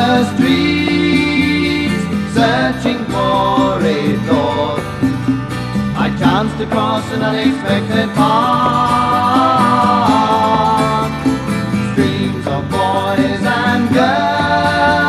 the streets, searching for a thought. I chanced across an unexpected path.